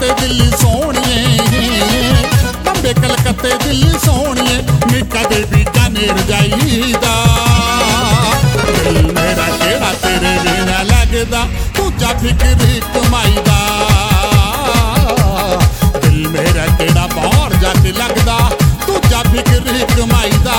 कलकत्ते दिल्ली सोहणिए, बंबे कलकत्ते दिल्ली सोहणिए, नी कदे भी कनेर जाईदा। दिल मेरा केड़ा तेरे बिना लगदा, दूजा फिक्री कमाई दा। दिल मेरा केड़ा बाहर जाके लगदा, दूजा फिक्री कमाई दा।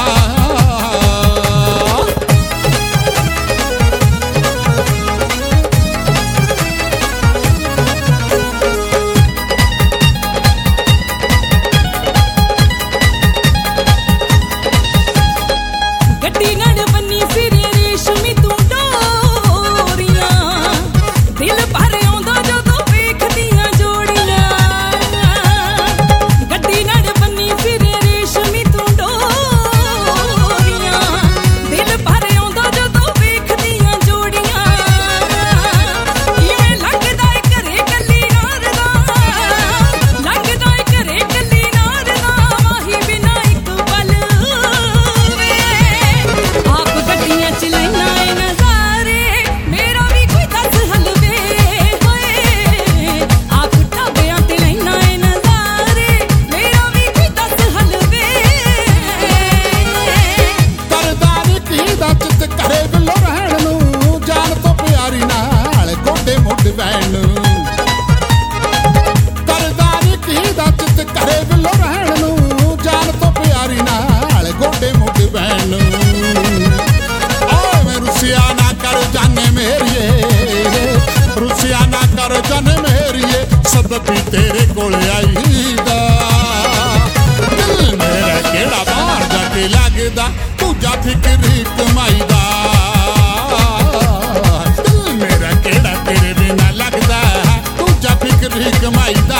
भी तेरे कोल आईदा। दिल मेरा केड़ा बाहर जाके लगदा, दूजा फिक्री कमाई दा। दिल मेरा केड़ा तेरे बिना लगदा, दूजा फिक्री कमाई दा।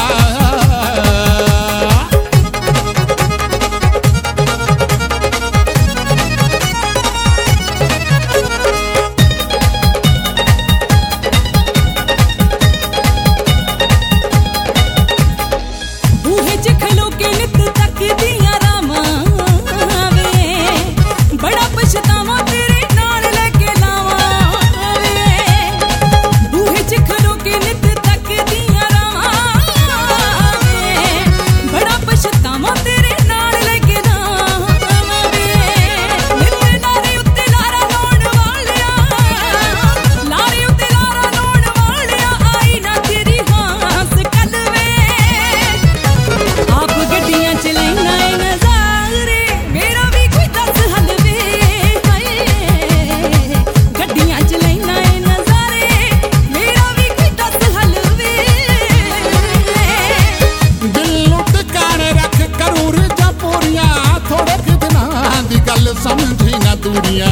समझी ना दूरियां,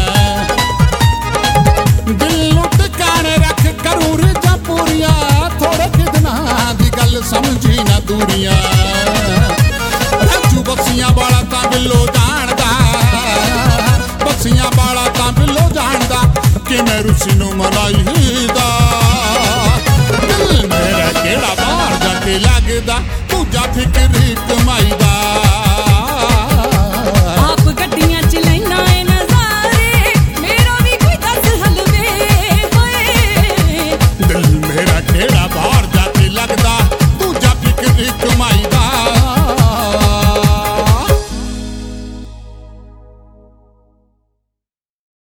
दिल लुट काने रख करूर जा पूरियां, थोड़े किदना दी गल समझी ना दूरियां। राजू बक्सियां वाला तां बिल्लो जानदा, बक्सियां वाला तां बिल्लो जानदा, कि मैं रुसी नूं मनाईदा। दिल मेरा केड़ा बाहर जाके लगदा, दूजा फिक्री